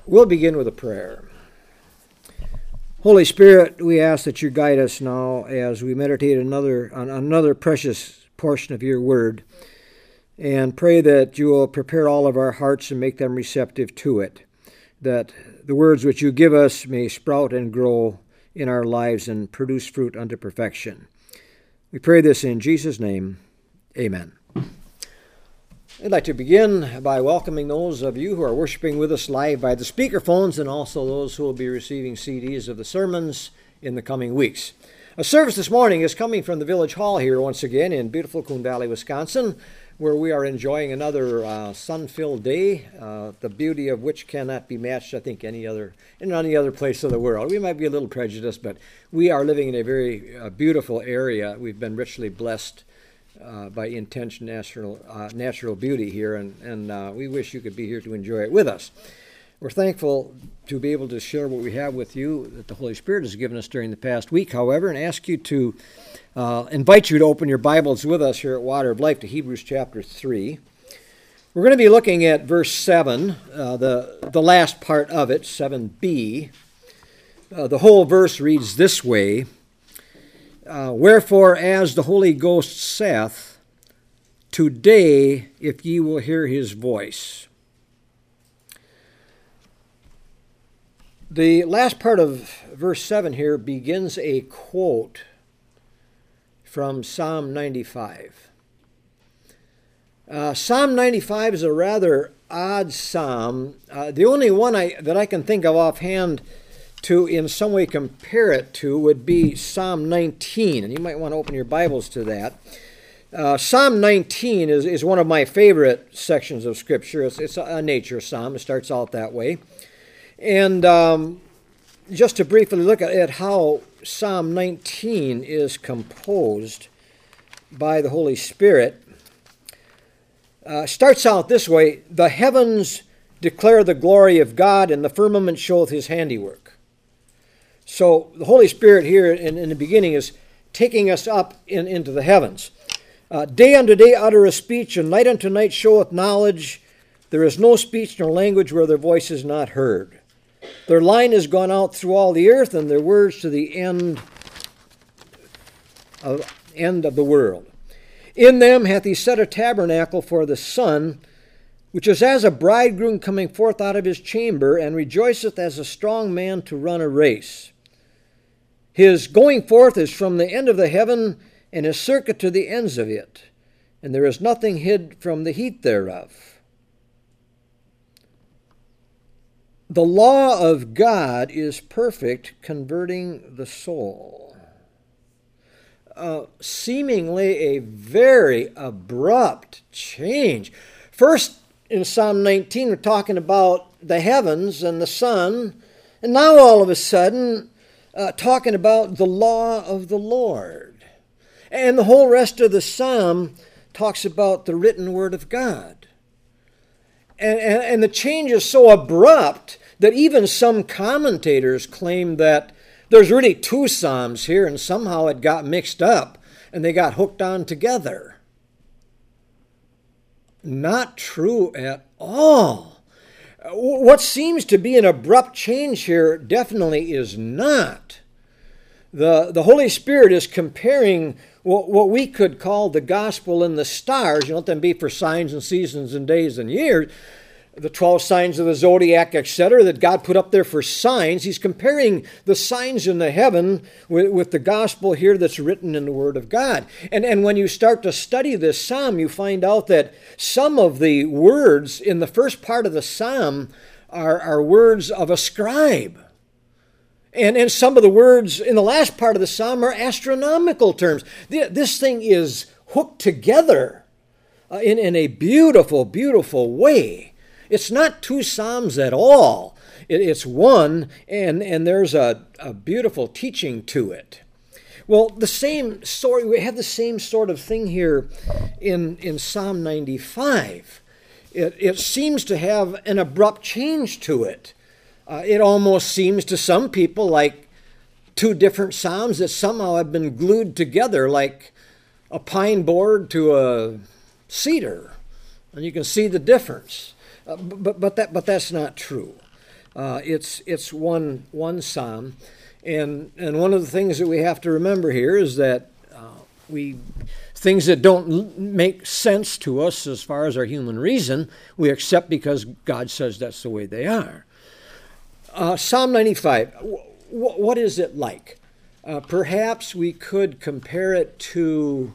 We'll begin with a prayer. Holy Spirit, we ask that you guide us now as we meditate on another precious portion of your word, and pray that you will prepare all of our hearts and make them receptive to it, that the words which you give us may sprout and grow in our lives and produce fruit unto perfection. We pray this in Jesus' name. Amen. I'd like to begin by welcoming those of you who are worshiping with us live by the speakerphones, and also those who will be receiving CDs of the sermons in the coming weeks. A service this morning is coming from the Village Hall here once again in beautiful Coon Valley, Wisconsin, where we are enjoying another sun-filled day, the beauty of which cannot be matched, I think, in any other place of the world. We might be a little prejudiced, but we are living in a very beautiful area. We've been richly blessed by intense natural beauty here, and we wish you could be here to enjoy it with us. We're thankful to be able to share what we have with you that the Holy Spirit has given us during the past week, however, and ask you to invite you to open your Bibles with us here at Water of Life to Hebrews chapter 3. We're going to be looking at verse 7, the last part of it, 7b. The whole verse reads this way: Wherefore, as the Holy Ghost saith, today, if ye will hear his voice. The last part of verse 7 here begins a quote from Psalm 95. Psalm 95 is a rather odd psalm. The only one that I can think of offhand to in some way compare it to would be Psalm 19, and you might want to open your Bibles to that. Psalm 19 is one of my favorite sections of Scripture. It's a nature psalm. It starts out that way. And just to briefly look at how Psalm 19 is composed by the Holy Spirit, starts out this way: the heavens declare the glory of God, and the firmament showeth his handiwork. So the Holy Spirit here in the beginning is taking us up into the heavens. Day unto day uttereth speech, and night unto night showeth knowledge. There is no speech nor language where their voice is not heard. Their line is gone out through all the earth, and their words to the end of the world. In them hath he set a tabernacle for the sun, which is as a bridegroom coming forth out of his chamber, and rejoiceth as a strong man to run a race. His going forth is from the end of the heaven, and his circuit to the ends of it, and there is nothing hid from the heat thereof. The law of God is perfect, converting the soul. Seemingly a very abrupt change. First, in Psalm 19, we're talking about the heavens and the sun, and now all of a sudden, talking about the law of the Lord. And the whole rest of the psalm talks about the written word of God. And the change is so abrupt that even some commentators claim that there's really two psalms here, and somehow it got mixed up and they got hooked on together. Not true at all. What seems to be an abrupt change here definitely is not. The Holy Spirit is comparing what we could call the gospel and the stars. Let them be for signs and seasons and days and years. The 12 signs of the zodiac, etc., that God put up there for signs. He's comparing the signs in the heaven with the gospel here that's written in the Word of God. And when you start to study this psalm, you find out that some of the words in the first part of the psalm are words of a scribe. And some of the words in the last part of the psalm are astronomical terms. This thing is hooked together in a beautiful, beautiful way. It's not two psalms at all. It's one, and there's a beautiful teaching to it. Well, we have the same sort of thing here in Psalm 95. It seems to have an abrupt change to it. It almost seems to some people like two different psalms that somehow have been glued together, like a pine board to a cedar, and you can see the difference. But that's not true. It's one psalm, and one of the things that we have to remember here is that things that don't make sense to us as far as our human reason, we accept because God says that's the way they are. Psalm 95, what is it like? Perhaps we could compare it to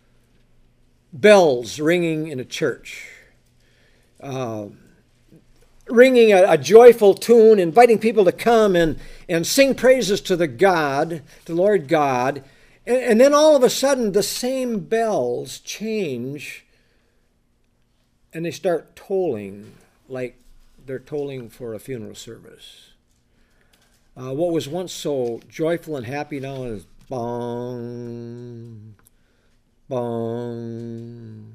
bells ringing in a church. Ringing a joyful tune, inviting people to come and sing praises to the Lord God. And then all of a sudden, the same bells change and they start tolling like they're tolling for a funeral service. What was once so joyful and happy now is bong, bong,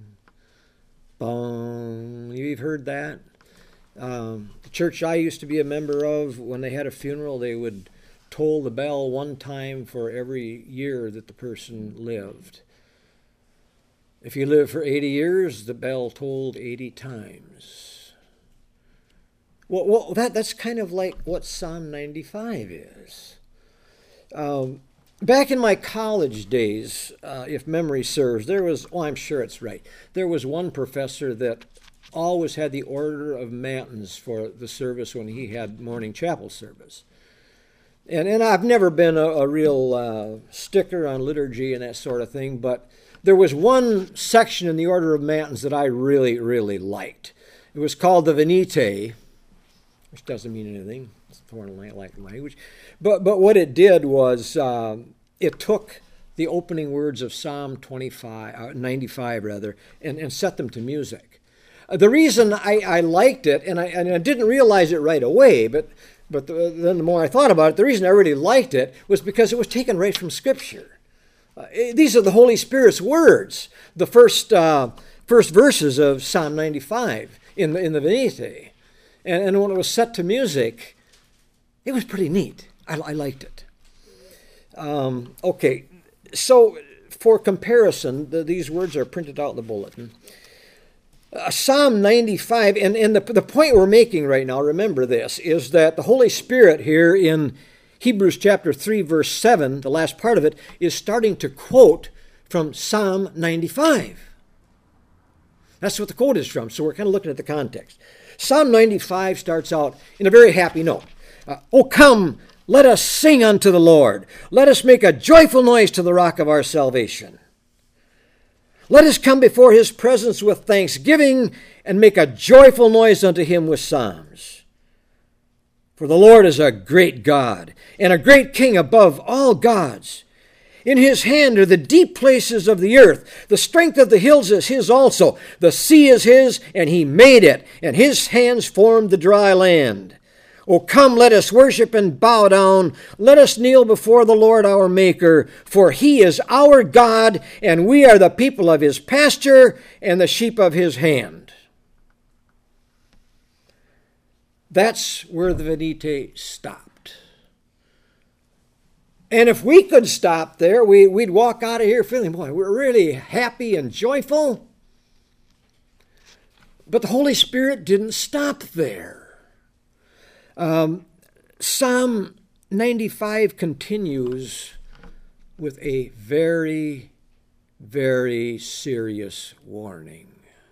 bong. You've heard that? The church I used to be a member of, when they had a funeral, they would toll the bell one time for every year that the person lived. If you lived for 80 years, the bell tolled 80 times. Well, that's kind of like what Psalm 95 is. Back in my college days, if memory serves, I'm sure it's right, there was one professor that always had the order of matins for the service when he had morning chapel service. And I've never been a real sticker on liturgy and that sort of thing, but there was one section in the order of matins that I really, really liked. It was called the Venite, which doesn't mean anything. It's foreign language. But what it did was it took the opening words of Psalm 95 and set them to music. The reason I liked it, and I didn't realize it right away, but then the more I thought about it, the reason I really liked it was because it was taken right from Scripture. These are the Holy Spirit's words, the first verses of Psalm 95 in the Venite. And when it was set to music, it was pretty neat. I liked it. Okay, so for comparison, these words are printed out in the bulletin. Psalm 95, and the point we're making right now, remember this, is that the Holy Spirit here in Hebrews chapter 3, verse 7, the last part of it, is starting to quote from Psalm 95. That's what the quote is from, so we're kind of looking at the context. Psalm 95 starts out in a very happy note. "O come, let us sing unto the Lord. Let us make a joyful noise to the rock of our salvation. Let us come before his presence with thanksgiving and make a joyful noise unto him with psalms. For the Lord is a great God and a great King above all gods. In his hand are the deep places of the earth. The strength of the hills is his also. The sea is his, and he made it, and his hands formed the dry land. O come, let us worship and bow down. Let us kneel before the Lord our Maker, for he is our God, and we are the people of his pasture and the sheep of his hand." That's where the Venite stopped. And if we could stop there, we'd walk out of here feeling, boy, we're really happy and joyful. But the Holy Spirit didn't stop there. Psalm 95 continues with a very, very serious warning.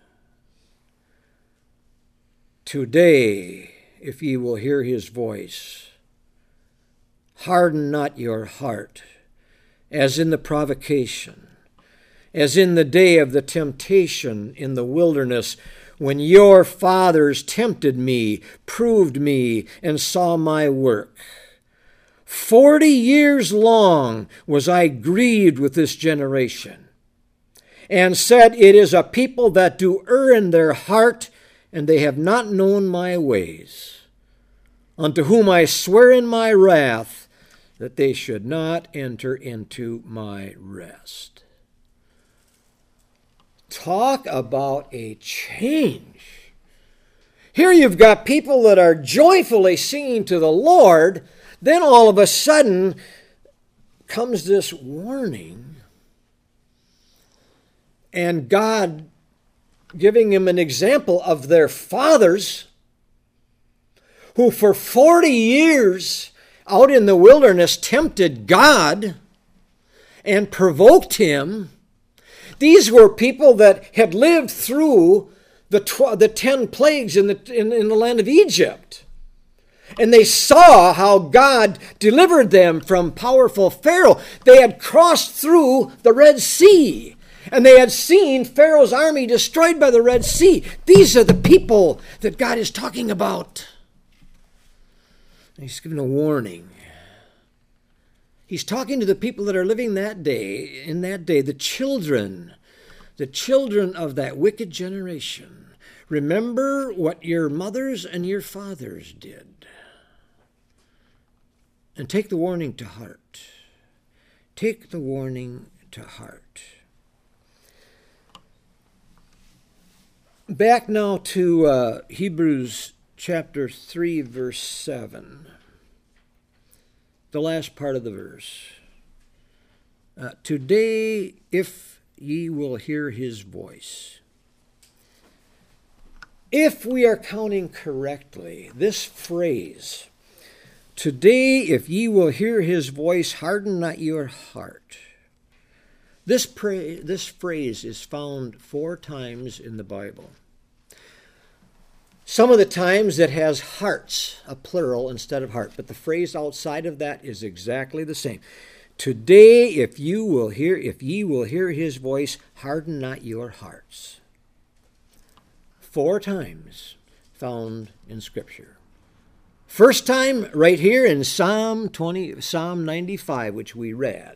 "Today, if ye will hear his voice, harden not your heart, as in the provocation, as in the day of the temptation in the wilderness, when your fathers tempted me, proved me, and saw my work. 40 years long was I grieved with this generation, and said, It is a people that do err in their heart, and they have not known my ways, unto whom I swear in my wrath that they should not enter into my rest." Talk about a change. Here you've got people that are joyfully singing to the Lord. Then all of a sudden comes this warning. And God giving them an example of their fathers who for 40 years out in the wilderness tempted God and provoked him. These were people that had lived through the 10 plagues in the land of Egypt. And they saw how God delivered them from powerful Pharaoh. They had crossed through the Red Sea, and they had seen Pharaoh's army destroyed by the Red Sea. These are the people that God is talking about. He's giving a warning. He's talking to the people that are living in that day, the children of that wicked generation. Remember what your mothers and your fathers did. And take the warning to heart. Take the warning to heart. Back now to Hebrews chapter 3, verse 7. The last part of the verse. Today, if ye will hear his voice. If we are counting correctly, this phrase, today, if ye will hear his voice, harden not your heart. This phrase is found 4 times in the Bible. Some of the times it has hearts, a plural instead of heart, but the phrase outside of that is exactly the same. Today, if ye will hear his voice, harden not your hearts. 4 times found in Scripture. First time right here in Psalm 95, which we read.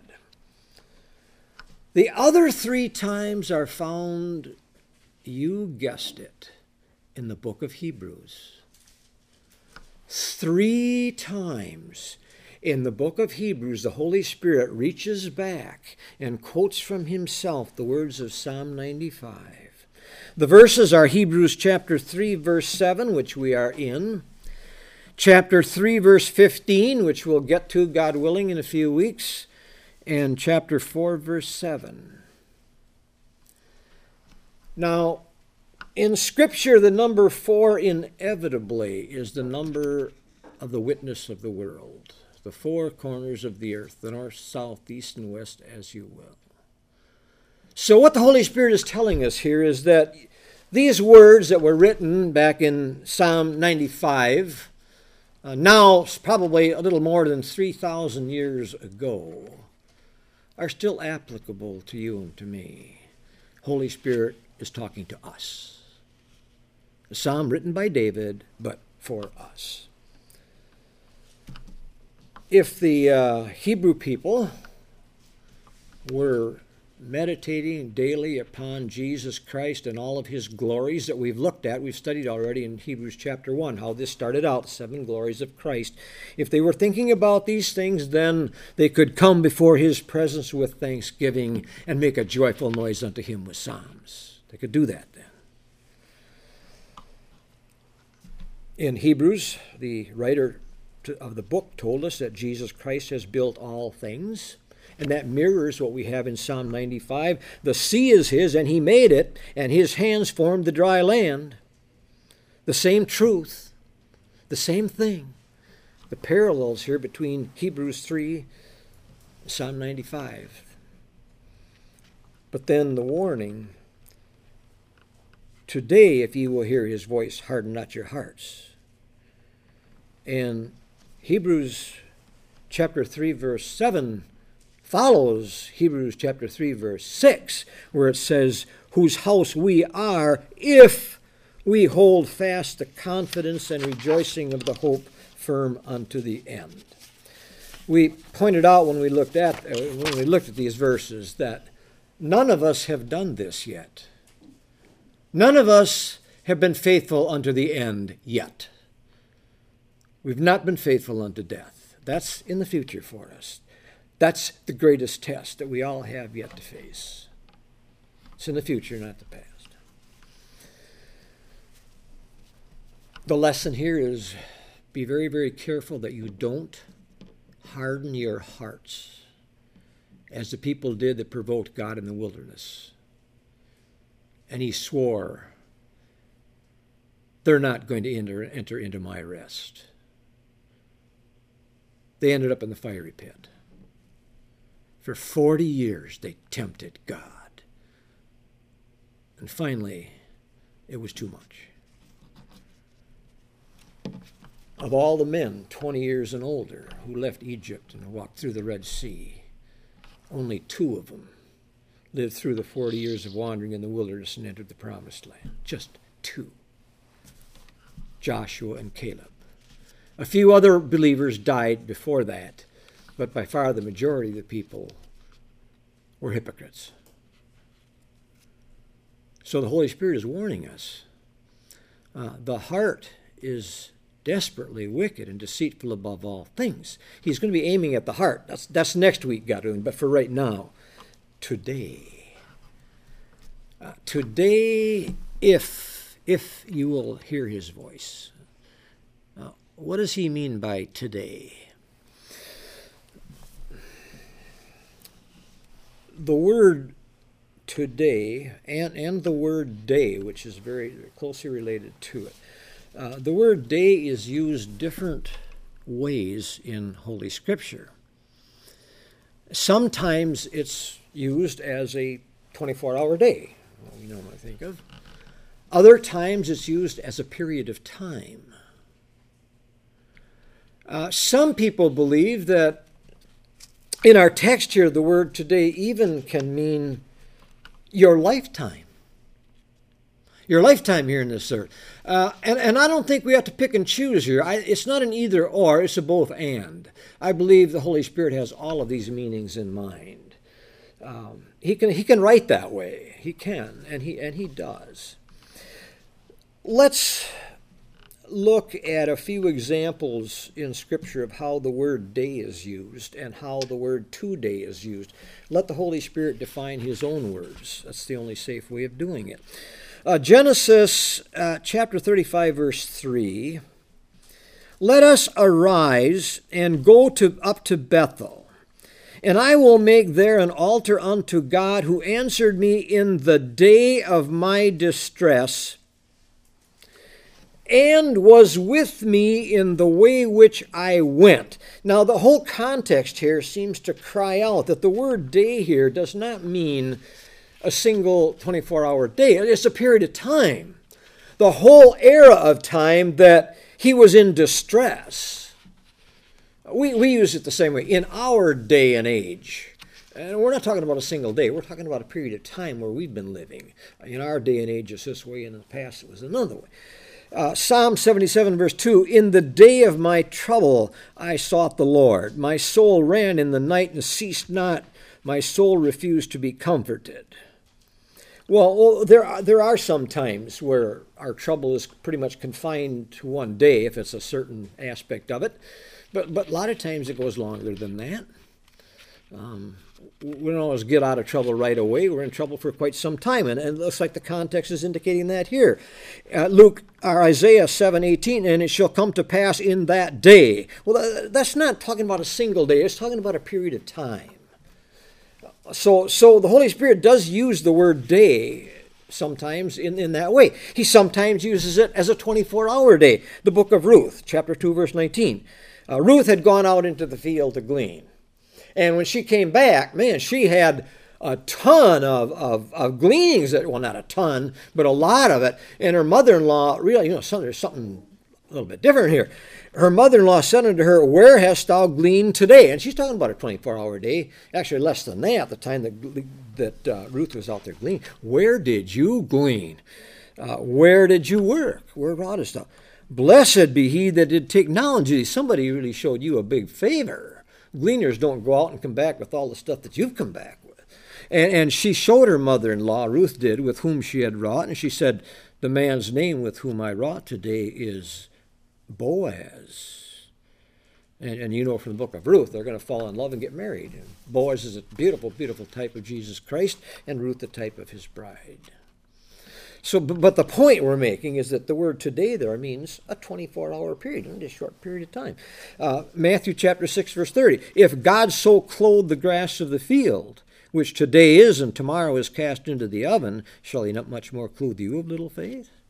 The other 3 times are found, you guessed it, in the book of Hebrews. 3 times in the book of Hebrews, the Holy Spirit reaches back and quotes from himself the words of Psalm 95. The verses are Hebrews chapter 3, verse 7, which we are in. Chapter 3, verse 15, which we'll get to, God willing, in a few weeks. And chapter 4, verse 7. Now, in Scripture, the number 4 inevitably is the number of the witness of the world. The 4 corners of the earth, the north, south, east, and west, as you will. So what the Holy Spirit is telling us here is that these words that were written back in Psalm 95, now probably a little more than 3,000 years ago, are still applicable to you and to me. Holy Spirit is talking to us. A psalm written by David, but for us. If the Hebrew people were meditating daily upon Jesus Christ and all of his glories that we've looked at, we've studied already in Hebrews chapter 1, how this started out, 7 glories of Christ. If they were thinking about these things, then they could come before his presence with thanksgiving and make a joyful noise unto him with psalms. They could do that then. In Hebrews, the writer of the book told us that Jesus Christ has built all things, and that mirrors what we have in Psalm 95. The sea is his, and he made it, and his hands formed the dry land. The same truth, the same thing. The parallels here between Hebrews 3 and Psalm 95. But then the warning, today, if ye will hear his voice, harden not your hearts. And Hebrews chapter 3, verse 7 follows Hebrews chapter 3, verse 6, where it says, whose house we are if we hold fast the confidence and rejoicing of the hope firm unto the end. We pointed out when we looked at these verses that none of us have done this yet. None of us have been faithful unto the end yet. We've not been faithful unto death. That's in the future for us. That's the greatest test that we all have yet to face. It's in the future, not the past. The lesson here is be very, very careful that you don't harden your hearts as the people did that provoked God in the wilderness. And he swore they're not going to enter into my rest. They ended up in the fiery pit. For 40 years they tempted God. And finally, it was too much. Of all the men 20 years and older who left Egypt and walked through the Red Sea, only 2 of them lived through the 40 years of wandering in the wilderness and entered the promised land. Just 2. Joshua and Caleb. A few other believers died before that, but by far the majority of the people were hypocrites. So the Holy Spirit is warning us. The heart is desperately wicked and deceitful above all things. He's going to be aiming at the heart. That's next week, God willing. But for right now, today, if you will hear his voice. What does he mean by today? The word today and the word day, which is very closely related to it. The word day is used different ways in Holy Scripture. Sometimes it's used as a 24-hour day, you know what I think of. Other times it's used as a period of time. Some people believe that in our text here, the word today even can mean your lifetime. Your lifetime here in this earth. And I don't think we have to pick and choose here. It's not an either or, it's a both and. I believe the Holy Spirit has all of these meanings in mind. He can write that way. He can, and he does. Let's look at a few examples in Scripture of how the word day is used and how the word today is used. Let the Holy Spirit define his own words. That's the only safe way of doing it. Genesis chapter 35, verse 3. Let us arise and go up to Bethel, and I will make there an altar unto God who answered me in the day of my distress, and was with me in the way which I went. Now, the whole context here seems to cry out that the word day here does not mean a single 24-hour day. It's a period of time. The whole era of time that he was in distress. We use it the same way. In our day and age, and we're not talking about a single day. We're talking about a period of time where we've been living. In our day and age, it's this way, and in the past, it was another way. Psalm 77, verse 2, in the day of my trouble I sought the Lord. My soul ran in the night and ceased not. My soul refused to be comforted. Well, there are some times where our trouble is pretty much confined to one day, if it's a certain aspect of it. But a lot of times it goes longer than that. We don't always get out of trouble right away. We're in trouble for quite some time, and it looks like the context is indicating that here. Isaiah 7:18, and it shall come to pass in that day. Well, that's not talking about a single day. It's talking about a period of time. So the Holy Spirit does use the word day sometimes in that way. He sometimes uses it as a 24-hour day. The book of Ruth, chapter 2, verse 19. Ruth had gone out into the field to glean. And when she came back, man, she had a ton of gleanings. Well, not a ton, but a lot of it. And her mother-in-law, really, there's something a little bit different here. Her mother-in-law said unto her, where hast thou gleaned today? And she's talking about a 24-hour day. Actually, less than that at the time that Ruth was out there gleaning. Where did you glean? Where did you work? Where wroughtest thou? Blessed be he that did take knowledge of thee. Somebody really showed you a big favor. Gleaners don't go out and come back with all the stuff that you've come back with. And she showed her mother-in-law, Ruth did, with whom she had wrought. And she said, the man's name with whom I wrought today is Boaz. And you know from the book of Ruth, they're going to fall in love and get married. And Boaz is a beautiful, beautiful type of Jesus Christ, and Ruth the type of his bride. So, but the point we're making is that the word today there means a 24-hour period, a short period of time. Matthew chapter 6, verse 30. If God so clothe the grass of the field, which today is and tomorrow is cast into the oven, shall he not much more clothe you of little faith?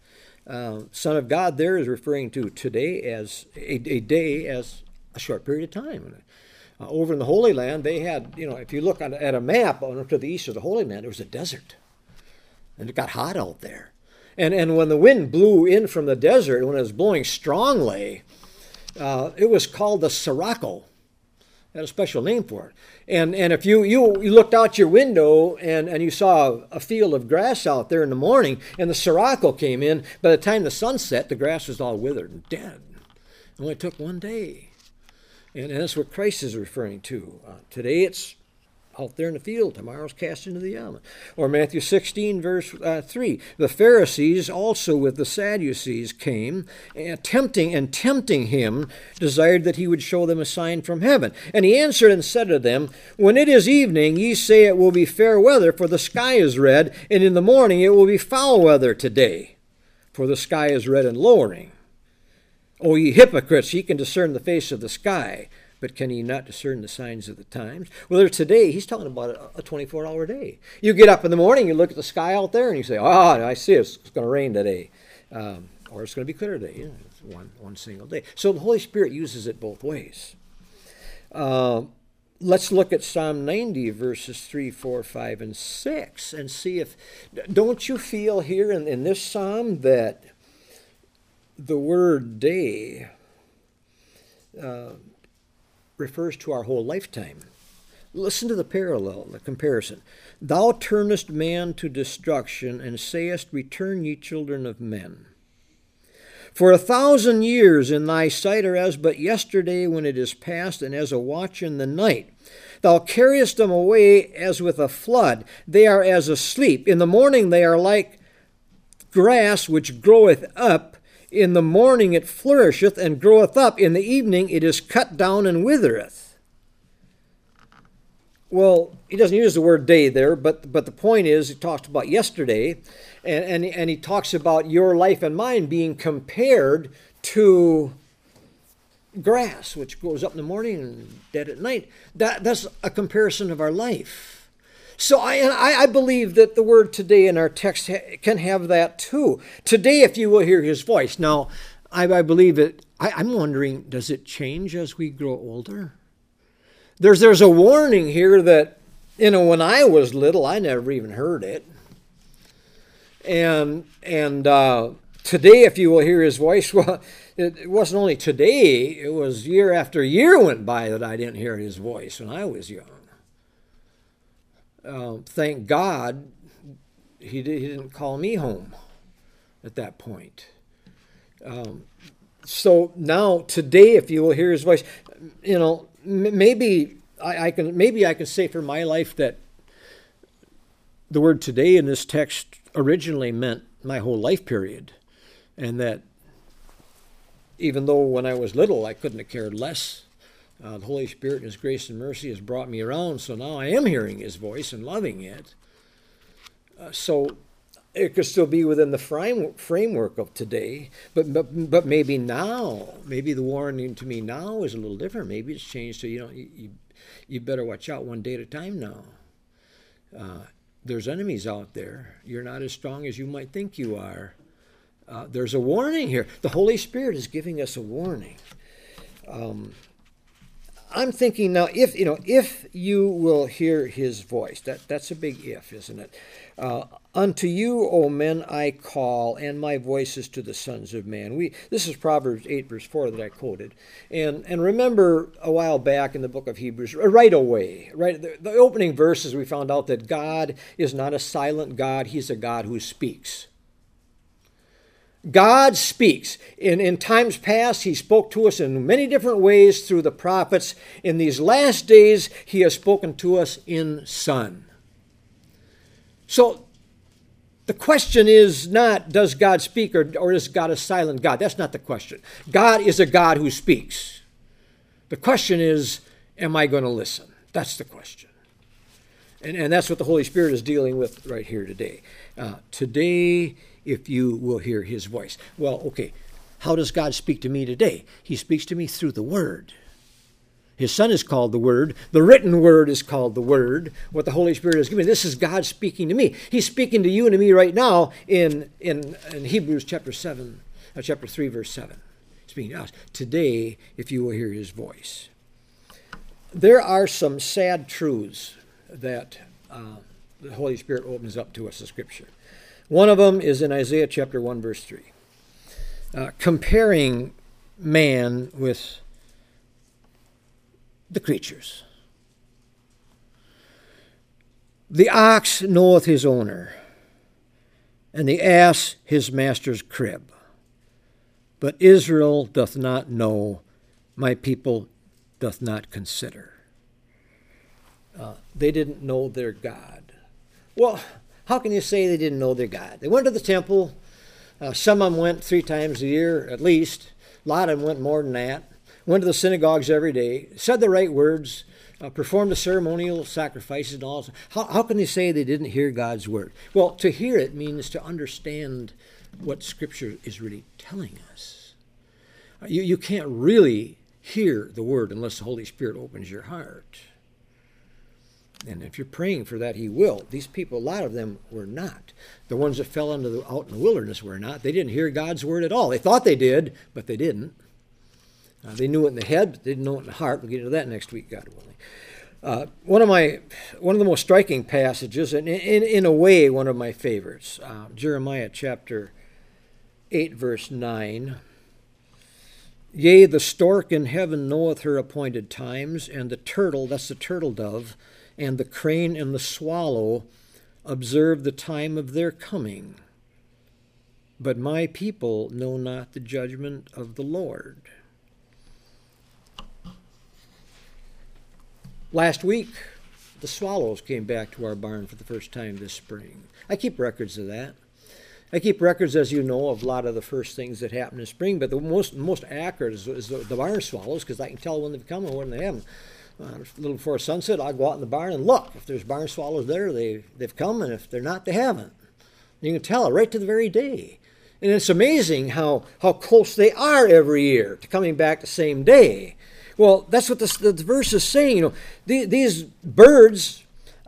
Son of God there is referring to today as a day as a short period of time. Over in the Holy Land, they had, if you look at a map to the east of the Holy Land, there was a desert. And it got hot out there. And when the wind blew in from the desert, when it was blowing strongly, it was called the sirocco. It had a special name for it. And if you looked out your window and you saw a field of grass out there in the morning, and the sirocco came in, by the time the sun set, the grass was all withered and dead. It only took one day. And that's what Christ is referring to. Today it's out there in the field. Tomorrow's cast into the oven. Or Matthew 16, verse 3. The Pharisees also with the Sadducees came, and tempting him, desired that he would show them a sign from heaven. And he answered and said to them, When it is evening, ye say it will be fair weather, for the sky is red, and in the morning it will be foul weather today, for the sky is red and lowering. O ye hypocrites, ye can discern the face of the sky, but can ye not discern the signs of the times? Well, today, he's talking about a 24-hour day. You get up in the morning, you look at the sky out there, and you say, I see it's going to rain today. Or it's going to be clear today. It's one single day. So the Holy Spirit uses it both ways. Let's look at Psalm 90, verses 3, 4, 5, and 6, and see if... Don't you feel here in this psalm that the word day refers to our whole lifetime? Listen to the parallel, the comparison. Thou turnest man to destruction, and sayest, Return, ye children of men. For 1,000 years in thy sight are as but yesterday when it is past, and as a watch in the night. Thou carriest them away as with a flood. They are as asleep. In the morning they are like grass which groweth up. In the morning it flourisheth and groweth up. In the evening it is cut down and withereth. Well, he doesn't use the word day there, but the point is, he talks about yesterday, and he talks about your life and mine being compared to grass, which grows up in the morning and dead at night. That's a comparison of our life. So I believe that the word today in our text can have that too. Today, if you will hear his voice. Now, I believe it. I'm wondering, does it change as we grow older? There's a warning here that, when I was little, I never even heard it. And today, if you will hear his voice, well, it wasn't only today, it was year after year went by that I didn't hear his voice when I was young. Thank God he didn't call me home at that point. So now today, if you will hear his voice, maybe I can say for my life that the word today in this text originally meant my whole life period, and that even though when I was little I couldn't have cared less, the Holy Spirit in his grace and mercy has brought me around, so now I am hearing his voice and loving it. So it could still be within the framework of today, but maybe now, maybe the warning to me now is a little different. Maybe it's changed to, you better watch out one day at a time now. There's enemies out there. You're not as strong as you might think you are. There's a warning here. The Holy Spirit is giving us a warning. I'm thinking now, if you will hear his voice, that's a big if, isn't it? Unto you, O men, I call, and my voice is to the sons of man. This is Proverbs 8, verse 4 that I quoted. And remember a while back in the book of Hebrews, right away, the opening verses, we found out that God is not a silent God. He's a God who speaks. God speaks. In times past, he spoke to us in many different ways through the prophets. In these last days, he has spoken to us in Son. So the question is not, does God speak or is God a silent God? That's not the question. God is a God who speaks. The question is, am I going to listen? That's the question. And that's what the Holy Spirit is dealing with right here today. Today, if you will hear his voice. Well, okay, how does God speak to me today? He speaks to me through the Word. His Son is called the Word. The written Word is called the Word. What the Holy Spirit has given me. This is God speaking to me. He's speaking to you and to me right now in Hebrews chapter 3, verse 7. Speaking to us. Today, if you will hear His voice. There are some sad truths that the Holy Spirit opens up to us in Scripture. One of them is in Isaiah chapter 1, verse 3. Comparing man with the creatures. The ox knoweth his owner, and the ass his master's crib. But Israel doth not know, my people doth not consider. They didn't know their God. Well, how can you say they didn't know their God? They went to the temple. Some of them went 3 times a year at least. A lot of them went more than that. Went to the synagogues every day, said the right words, performed the ceremonial sacrifices and all. How can they say they didn't hear God's word? Well, to hear it means to understand what Scripture is really telling us. You can't really hear the word unless the Holy Spirit opens your heart. And if you're praying for that, He will. These people, a lot of them were not. The ones that fell out in the wilderness were not. They didn't hear God's word at all. They thought they did, but they didn't. They knew it in the head, but they didn't know it in the heart. We'll get into that next week, God willing. One of the most striking passages, and in a way one of my favorites, Jeremiah chapter 8, verse 9. Yea, the stork in heaven knoweth her appointed times, and the turtle, that's the turtle dove, and the crane and the swallow observe the time of their coming. But my people know not the judgment of the Lord. Last week, the swallows came back to our barn for the first time this spring. I keep records of that. I keep records, as you know, of a lot of the first things that happen in spring, but the most accurate is the barn swallows, because I can tell when they've come and when they haven't. A little before sunset, I'll go out in the barn and look. If there's barn swallows there, they've come, and if they're not, they haven't. You can tell it right to the very day. And it's amazing how close they are every year to coming back the same day. Well, that's what the verse is saying. You know, these birds,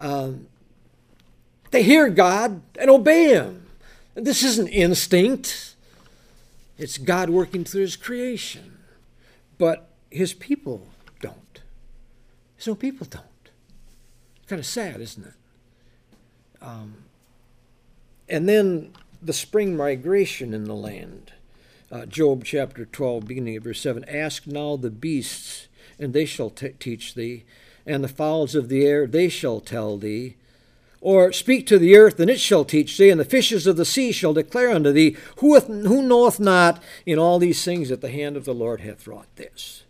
they hear God and obey Him. This isn't instinct. It's God working through His creation. But His people don't. His own people don't. It's kind of sad, isn't it? And then the spring migration in the land. Job chapter 12, beginning at verse 7. Ask now the beasts, and they shall teach thee, and the fowls of the air, they shall tell thee. Or speak to the earth, and it shall teach thee, and the fishes of the sea shall declare unto thee, who knoweth not in all these things that the hand of the Lord hath wrought this.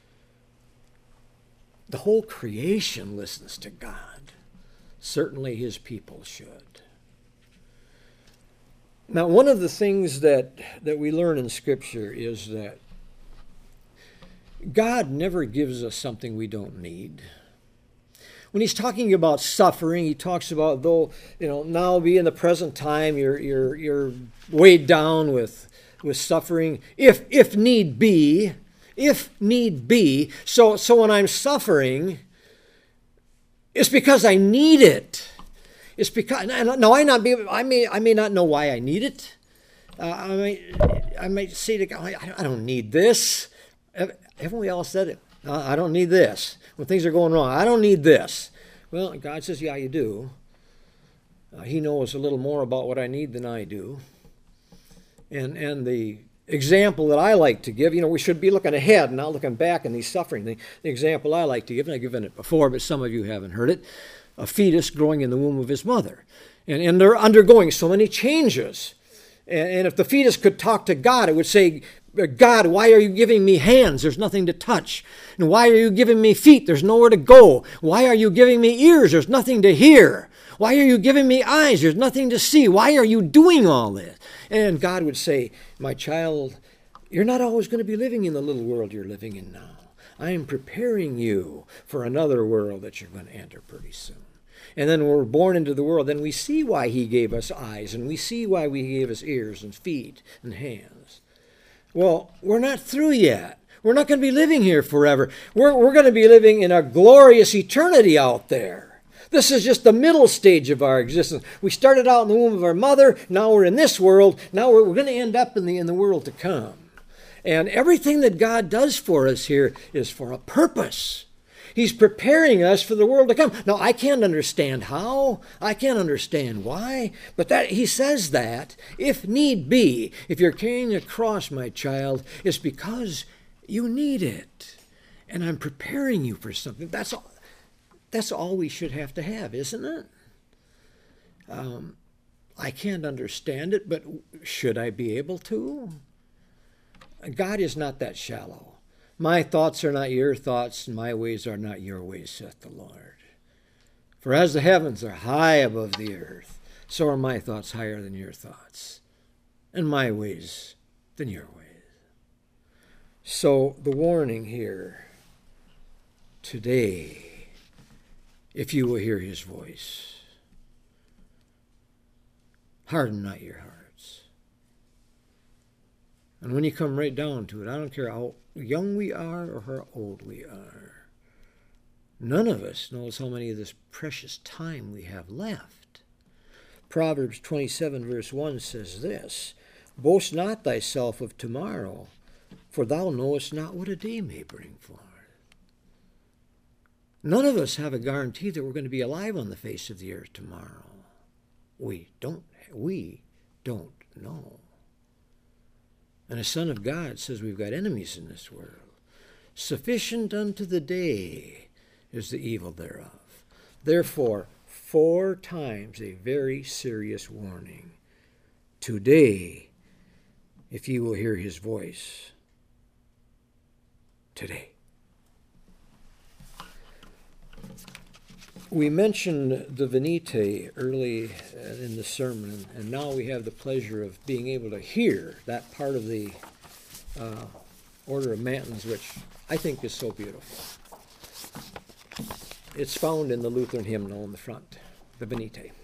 The whole creation listens to God. Certainly His people should. Now, one of the things that we learn in Scripture is that God never gives us something we don't need. When He's talking about suffering, He talks about, though, now be in the present time, you're weighed down with suffering, if need be. So when I'm suffering, it's because I need it. It's because now I may not know why I need it. I might say to God, I don't need this. Haven't we all said it? I don't need this. When things are going wrong, I don't need this. Well, God says, yeah, you do. He knows a little more about what I need than I do. And the example that I like to give, we should be looking ahead and not looking back in these suffering. The example I like to give, and I've given it before, but some of you haven't heard it, a fetus growing in the womb of his mother. And they're undergoing so many changes. And if the fetus could talk to God, it would say, God, why are you giving me hands? There's nothing to touch. And why are you giving me feet? There's nowhere to go. Why are you giving me ears? There's nothing to hear. Why are you giving me eyes? There's nothing to see. Why are you doing all this? And God would say, my child, you're not always going to be living in the little world you're living in now. I am preparing you for another world that you're going to enter pretty soon. And then when we're born into the world, then we see why He gave us eyes, and we see why we gave us ears and feet and hands. Well, we're not through yet. We're not going to be living here forever. We're going to be living in a glorious eternity out there. This is just the middle stage of our existence. We started out in the womb of our mother. Now we're in this world. Now we're going to end up in the world to come. And everything that God does for us here is for a purpose. He's preparing us for the world to come. Now, I can't understand how. I can't understand why. But that He says that, if need be, if you're carrying a cross, my child, it's because you need it. And I'm preparing you for something. That's all we should have to have, isn't it? I can't understand it, but should I be able to? God is not that shallow. My thoughts are not your thoughts, and my ways are not your ways, saith the Lord. For as the heavens are high above the earth, so are my thoughts higher than your thoughts, and my ways than your ways. So the warning here, today, if you will hear His voice, harden not your hearts. And when you come right down to it, I don't care how young we are or how old we are, none of us knows how many of this precious time we have left. Proverbs 27 verse 1 says this, boast not thyself of tomorrow, for thou knowest not what a day may bring forth. None of us have a guarantee that we're going to be alive on the face of the earth tomorrow. We don't know. And the Son of God says we've got enemies in this world. Sufficient unto the day is the evil thereof. Therefore, 4 times a very serious warning. Today, if you will hear His voice. Today. We mentioned the Venite early in the sermon, and now we have the pleasure of being able to hear that part of the Order of Matins, which I think is so beautiful. It's found in the Lutheran hymnal in the front, the Venite.